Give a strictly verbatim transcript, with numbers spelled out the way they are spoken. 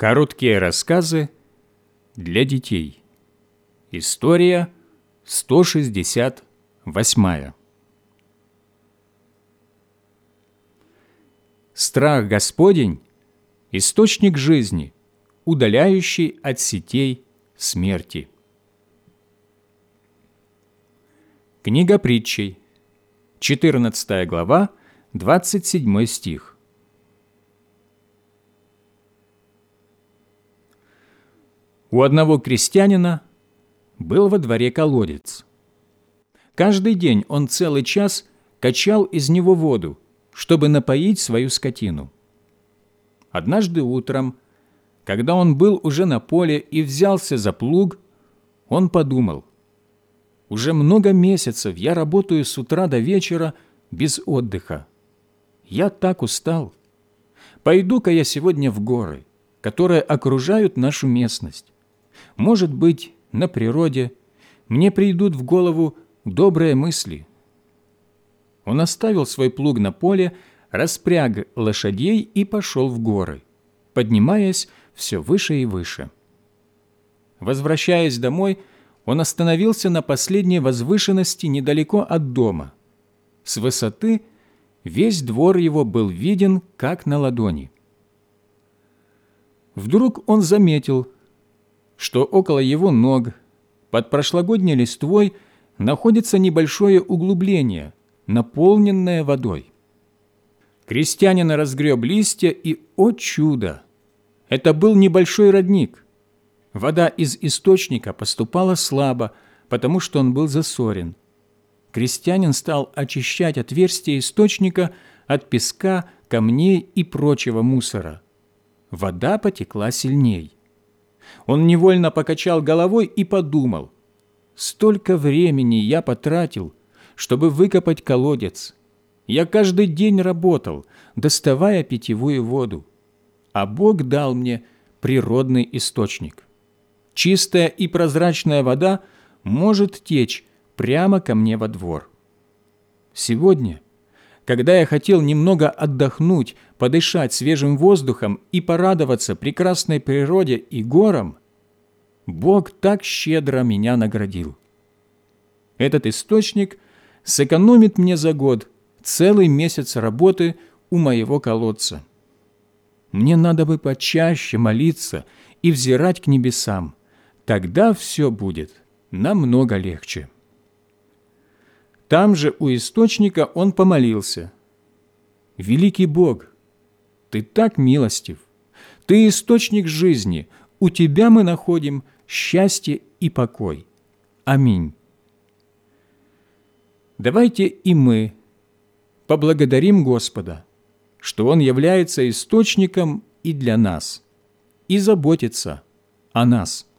Короткие рассказы для детей. История сто шестьдесят восьмая. Страх Господень – источник жизни, удаляющий от сетей смерти. Книга Притчей, четырнадцатая глава, двадцать седьмой стих. У одного крестьянина был во дворе колодец. Каждый день он целый час качал из него воду, чтобы напоить свою скотину. Однажды утром, когда он был уже на поле и взялся за плуг, он подумал: «Уже много месяцев я работаю с утра до вечера без отдыха. Я так устал. Пойду-ка я сегодня в горы, которые окружают нашу местность. Может быть, на природе мне придут в голову добрые мысли». Он оставил свой плуг на поле, распряг лошадей и пошел в горы, поднимаясь все выше и выше. Возвращаясь домой, он остановился на последней возвышенности недалеко от дома. С высоты весь двор его был виден, как на ладони. Вдруг он заметил, что около его ног, под прошлогодней листвой, находится небольшое углубление, наполненное водой. Крестьянин разгреб листья, и, о чудо! Это был небольшой родник. Вода из источника поступала слабо, потому что он был засорен. Крестьянин стал очищать отверстие источника от песка, камней и прочего мусора. Вода потекла сильней. Он невольно покачал головой и подумал: «Столько времени я потратил, чтобы выкопать колодец. Я каждый день работал, доставая питьевую воду, а Бог дал мне природный источник. Чистая и прозрачная вода может течь прямо ко мне во двор. Сегодня, когда я хотел немного отдохнуть, подышать свежим воздухом и порадоваться прекрасной природе и горам, Бог так щедро меня наградил. Этот источник сэкономит мне за год целый месяц работы у моего колодца. Мне надо бы почаще молиться и взирать к небесам, тогда все будет намного легче». Там же у источника он помолился: «Великий Бог, Ты так милостив, Ты источник жизни, у Тебя мы находим счастье и покой. Аминь». Давайте и мы поблагодарим Господа, что Он является источником и для нас, и заботится о нас.